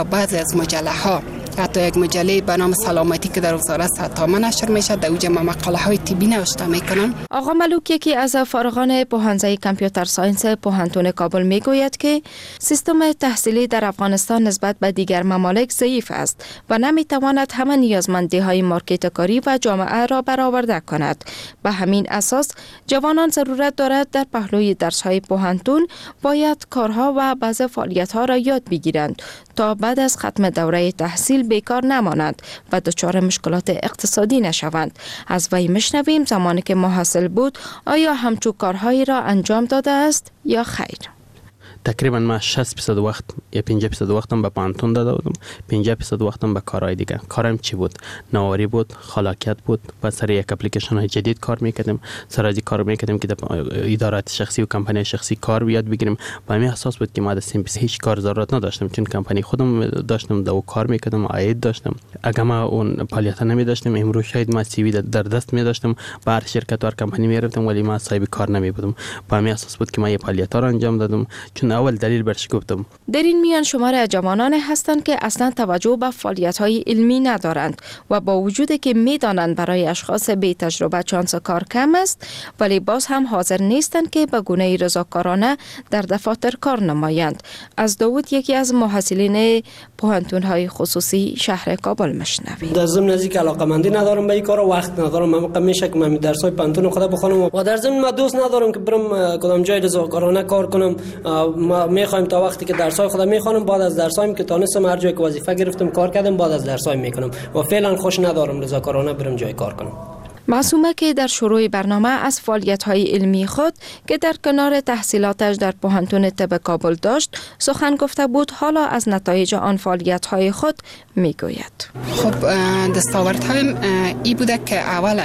بعضی از مجله ها، حتی یک مجله به نام سلامتی که در وزارت صحت عامه نشر میشه، در اوج مقاله های طبی نوشته میکنن. آقا ملوک، یکی از فارغان پوهنځی کامپیوتر ساینس پوهنتون کابل میگوید که سیستم تحصیلی در افغانستان نسبت به دیگر ممالک ضعیف است و نمیتواند همه نیازمندی های مارکت کاری و جامعه را برآورده کند. به همین اساس جوانان ضرورت دارد در پهلوی درس های پوهنتون باید کارها و بعض فعالیت ها را یاد بگیرند تا بعد از ختم دوره تحصیل بیکار نمانند و دچار مشکلات اقتصادی نشوند. از وی میشنویم زمانی که محصل بود آیا همچون کارهایی را انجام داده است یا خیر؟ تقریبا ما 60% وقت یا 50% وقتم به پانتون داده بودم، 50% وقتم به کارهای دیگه. کارم چی بود؟ نواری بود، خلاقیت بود. و سر یک اپلیکیشن های جدید کار میکردیم، سر از کار میکردیم که در ادارات شخصی و کمپانی شخصی کار بیاد بگیریم. با همین اساس بود که ما در سیمپس هیچ کار ضرورت نداشتم، چون کمپانی خودم داشتم، دو کار میکردم، عاید داشتم. اگه ما اون فعالیت نمی داشتیم، امروز شاید ما سی وی در دست می داشتم، به هر شرکت و هر کمپانی میرفتم، ولی ما صاحب کار نمی بودم. با همین اساس بود که ما این فعالیت‌ها را انجام دادم، چون اول دلیل برش گفتم. در این میان شمار از جوانان هستند که اصلا توجه به فعالیت‌های علمی ندارند و با وجودی که می‌دانند برای اشخاص بی تجربه چانس کار کم است، ولی باز هم حاضر نیستند که به گونه رضاکارانه در دفاتر کار نمایند. از داوود، یکی از محصلین پوهنتون‌های خصوصی شهر کابل، میشنویم. در ضمن از اینکه علاقه‌مندی ندارم به این کار، وقت ندارم، من میشه که من درس‌های پوهنتون خدا بخونم و در ضمن من دوست ندارم که برم کدام جای رضاکارانه کار کنم. ما میخوایم تا وقتی که درس‌های خودم میخوانم، بعد از درس‌هایم که تونستم هر جایی که وظیفه گرفتم کار کردم، بعد از درس‌هایم میکنم و فعلا خوش ندارم رضاکارانه برم جای کار کنم. معصومه که در شروع برنامه از فعالیت‌های علمی خود که در کنار تحصیلاتش در پوهنتون طب کابل داشت سخن گفته بود، حالا از نتایج آن فعالیت‌های خود میگوید. خب دستاوردهایم این بوده که اولا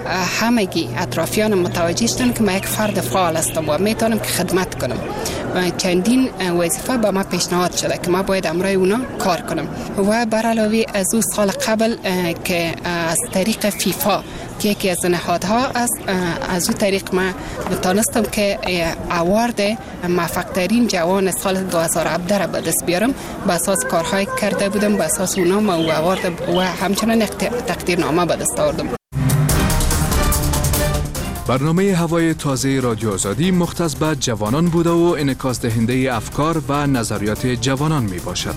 همگی اطرافیان متوجه شدن که من یک فرد فعال هستم و میتونم که خدمت کنم و چندین وظیفه به ما پیشنهاد شده که ما باید امرای اونا کار کنم. و بر علاوه از او سال قبل که از طریق فیفا که یکی از نهادها است، از او طریق ما تونستم که اوارد موفق‌ترین جوان سال 2017 را به دست بیارم. به اساس کارهای کرده بودم، به اساس اونا ما اوارد و همچنان تقدیرنامه به دست آوردم. برنامه هوای تازه رادیو آزادی مختص به جوانان بوده و انعکاس دهنده افکار و نظریات جوانان می باشد.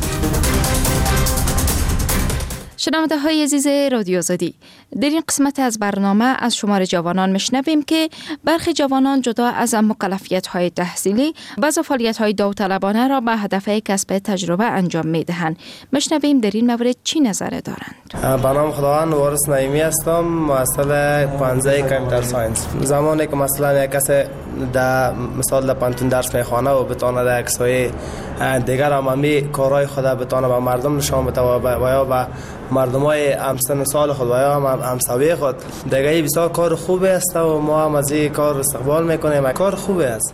شنونده های عزیز رادیو آزادی، در این قسمت از برنامه از شمار جوانان میشنویم که برخی جوانان جدا از مکلفیت های تحصیلی بعض فعالیت های داوطلبانه را به هدف کسب تجربه انجام میدهند. میشنویم در این مورد چی نظر دارند. به نام خداوند وارث نعیمی هستم، محصل پوهنځی کامپیوتر ساینس. زمانی که مثلا یک کس در مثال در پوهنتون درس میخوانه و بتونه در عکس‌های دیگر عمومی کارهای خود بتونه به مردم نشان بده و یا به مردمای همسن سال خود و یا همسایه خود دیگه بسیار کار خوبی است و ما هم از این کار استقبال میکنیم. کار خوبی است.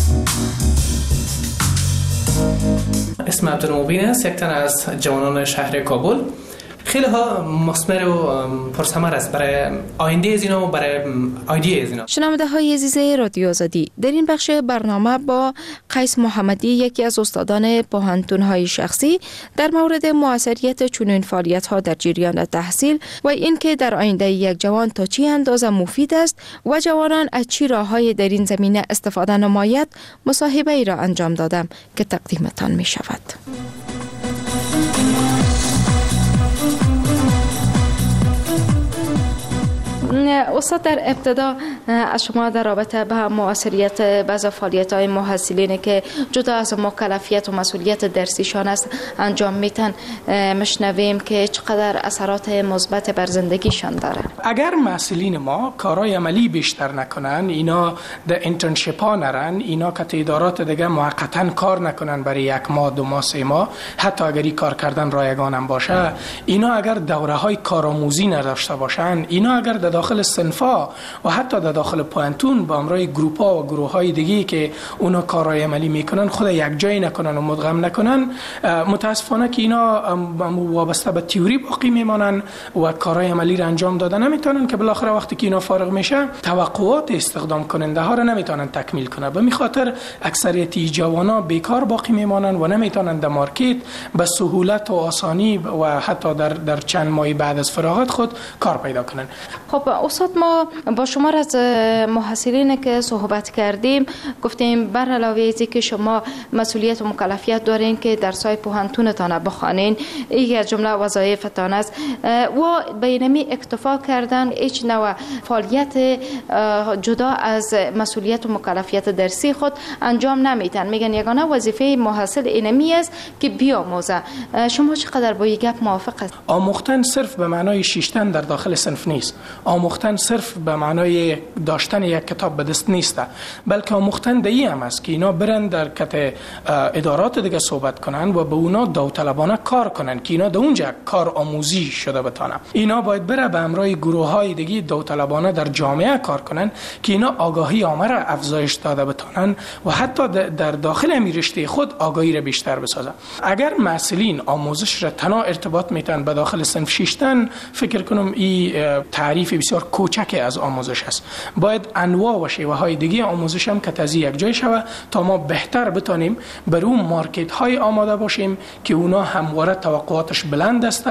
اسم عبدالمبین است، یک تن از جوانان شهر کابل. خیلی ها مثمر و پرثمر است برای آینده از اینا و برای ایده از اینا. شنونده های عزیز رادیو آزادی، در این بخش برنامه با قیس محمدی، یکی از استادان پوهنتون های شخصی، در مورد موثریت چنین فعالیت ها در جریان تحصیل و اینکه در آینده یک جوان تا چه اندازه مفید است و جوانان از چه راههای در این زمینه استفاده نماید، مصاحبه ای را انجام دادم که تقدیمتان می شود. استاد، در ابتدا از شما در رابطه به موثریت بعض فعالیت‌های محصلینی که جدا از مکلفیت و مسئولیت درسیشان است انجام میتن مشنویم که چقدر اثرات مثبت بر زندگیشان داره. اگر محصلین ما کارهای عملی بیشتر نکنن، اینا در انترنشیپ ها نرن، اینا که ادارات دیگه موقتا کار نکنن برای 1 ماه 2 ماه 3 ماه، حتی اگر کار کردن رایگان هم باشه، اینا اگر دوره های کارآموزی نداشته باشن، اینا اگر در داخل صنفا و حتی در داخل پوانتون با امرای گروپ‌ها و گروه‌های دیگه که اونا کارهای عملی میکنن خود یک جای نکنن و مدغم نکنن، متاسفانه که اینا وابسته به تئوری باقی میمانن و کارهای عملی را انجام دادن نمیتونن که بالاخره وقتی که اینا فارغ میشه توقعات استخدام کننده ها را نمیتونن تکمیل کنن. به خاطر اکثریت جوانا بیکار باقی میمانن و نمیتونن در مارکت به سهولت و آسانی و حتی در چند ماه بعد از فراغت خود کار پیدا کنن. خب استاد، ما با شما از محصلین که صحبت کردیم گفتیم بر علاوه از اینکه شما مسئولیت و مکلفیت دارین که درس‌های پوهنتونتان بخوانین، یکی از جمله وظایفتان است و به اینمی اکتفا کردن هیچ نوع فعالیت جدا از مسئولیت و مکلفیت درسی خود انجام نمیتن. میگن یگانه وظیفه محصل اینمی است که بیاموزه. شما چقدر با این گپ موافق است؟ آموختن صرف به معنای شیشتن در داخل صنف نیست. آموختن صرف به معنای داشتن یک کتاب به دست نیست، بلکه آموختن دایی هم است که اینا برن در کت ادارات دیگه صحبت کنن و به اونا داوطلبانه کار کنن که اینا در اونجا کار آموزی شده بتانن. اینا باید بره به همراه گروه‌های دیگه داوطلبانه در جامعه کار کنن که اینا آگاهی عامه را افزایش داده بتانن و حتی در داخل همین رشته خود آگاهی را بیشتر بسازن. اگر مسئولین آموزش را تنها ارتباط میتن به داخل صنف شیشتن، فکر کنم این تعریف بسیار کوچک از آموزش است. باید انواع و شیوه های دیگه آموزش هم که تازه یک جای شوه تا ما بهتر بتانیم بر اون مارکت های آماده باشیم که اونا همواره توقعاتش بلند است.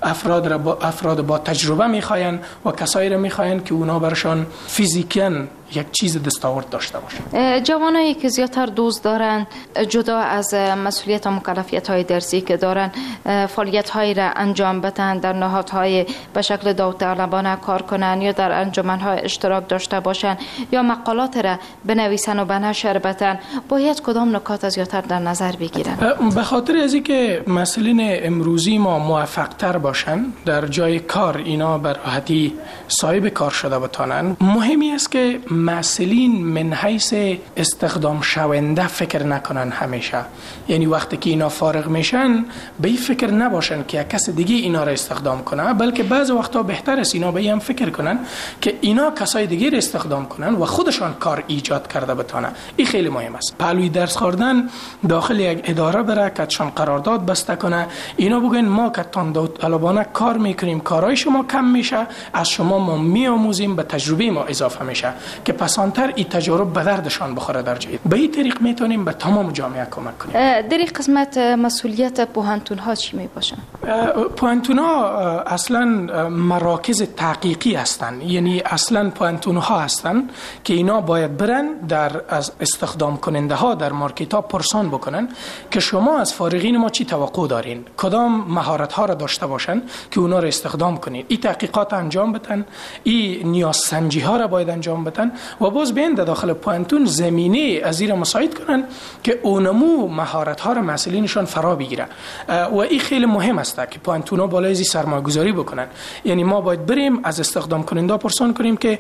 افراد با تجربه میخواین و کسایی را میخواین که اونا برشان فیزیکاً یک چیز دستاورد داشته باشه. جوانایی که زیادتر دوست دارن جدا از مسئولیت و مکلفیت های درسی که دارن فعالیت هایی را انجام بدن، در نهادهای به شکل داوطلبانه کار کنن یا در انجمن های اشتراک داشته باشن یا مقالات را بنویسن و به نشر بدن، باید کدام نکات زیادتر در نظر بگیرن؟ به خاطر از اینکه مسئولین امروزی ما موفق تر باشن در جای کار، اینا به راحتی صاحب کار شده بتانن، مهمی است که مسئولین من حیث استخدام شونده فکر نکنن همیشه. یعنی وقتی که اینا فارغ میشن به این فکر نباشن که یک کس دیگه اینا را استخدام کنه، بلکه بعض وقتا بهتر است اینا به این فکر کنن که اینا کسای دیگه را استخدام کنن و خودشان کار ایجاد کرده بتانه. این خیلی مهم است. پهلوی درس خوردن داخل یک اداره بره کتشان قرارداد بسته کنه، اینا بگن ما کتان داوطلبانه کار میکنیم، کارهای شما کم میشه، از شما ما میآموزیم، به تجربه ما اضافه میشه که پسانتر این تجارب به دردشان بخوره در جای. به این طریق میتونیم به تمام جامعه کمک کنیم. در این قسمت مسئولیت پوهنتون ها چی می باشن؟ پوهنتون ها اصلا مراکز تحقیقی هستند. یعنی اصلا پوهنتون ها هستند که اینا باید برن از استخدام کننده ها در مارکت ها پرسان بکنن که شما از فارغین ما چی توقع دارین، کدام مهارت ها را داشته باشن که اونا را استخدام کنین. این تحقیقات انجام بدن، این نیاز سنجی ها را باید انجام بدن و باز بیان داخل پوهنتون زمینه از این مساعد کنن که اونمو مهارت ها را مسئولینشان فرا بگیره. و این خیلی مهم است که پوهنتون ها بالای زی سرمایه گذاری بکنن. یعنی ما باید بریم از استخدام کننده پرسان کنیم که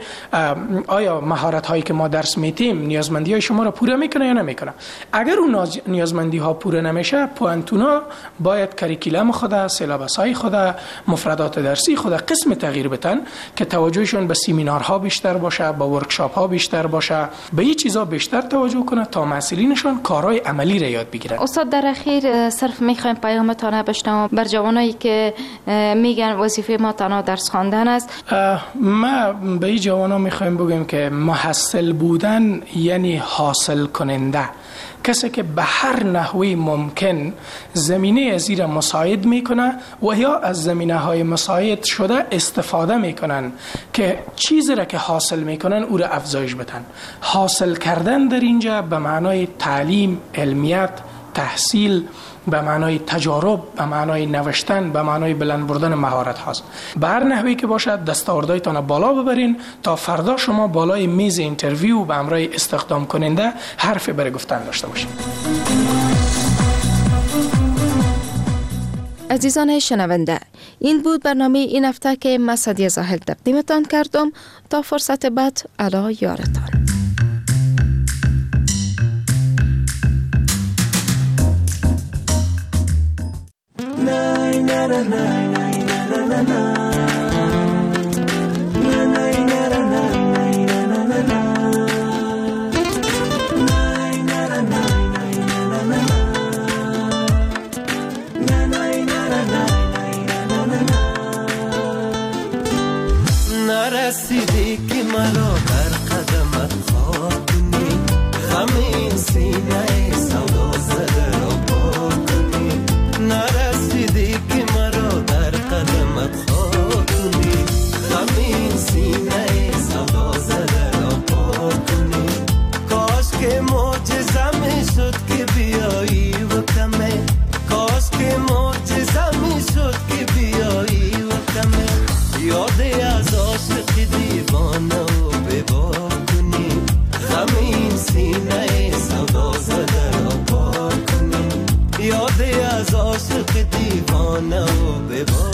آیا مهارت هایی که ما درس میتیم نیازمندی های شما را پوره میکنه یا نمیکنه. اگر اون نیازمندی ها پوره نمیشه، پوهنتون ها باید کریکولم خود، سیلابس های خود، مفردات درسی خود قسم تغییر بدن که توجهشون به سمینارها بیشتر باشه، به ورکشاپ ها بیشتر باشه، به این چیزا بیشتر توجه کنه تا مسئولینشان کارهای عملی را یاد بگیرن. استاد، در اخیر صرف میخوایم پیامتان بشنوم بر جوانایی که میگن وظیفه ما تنها درس خواندن است. ما به این جوانا میخوایم بگیم که محصل بودن یعنی حاصل کننده، کسی که به هر نحوی ممکن زمینه از این مساعد میکنه و یا از زمینه های مساعد شده استفاده میکنن که چیزی را که حاصل میکنن او را افزایش بدن. حاصل کردن در اینجا به معنای تعلیم، علمیت، تحصیل، به معنای تجارب، به معنای نوشتن، به معنای بلند بردن مهارت هاست. به هر نحوی که باشد دستاوردهایتان بالا ببرین تا فردا شما بالای میز اینترویو به همراه استخدام کننده حرف برای گفتن داشته باشید. عزیزان شنونده، این بود برنامه این هفته که من سعدیه زاهد تقدیمتان کردم. تا فرصت بعد، الا یارتان. نرسیدی که مرا در قدمت خاک کنی، غم این سینه سودا زده را پاک کنی. نرسیدی که مرا در قدمت خاک کنی، غم این سینه سودا زده را پاک کنی. کاش که معجزه می شد که بیایی و کمه، کاش که معجزه می شد که بیایی و کمه. یادی از عاشق دیوانه و بباک کنی، غم این سینه سودا زده را پاک کنی. یادی از عاشق دیوانه و بباک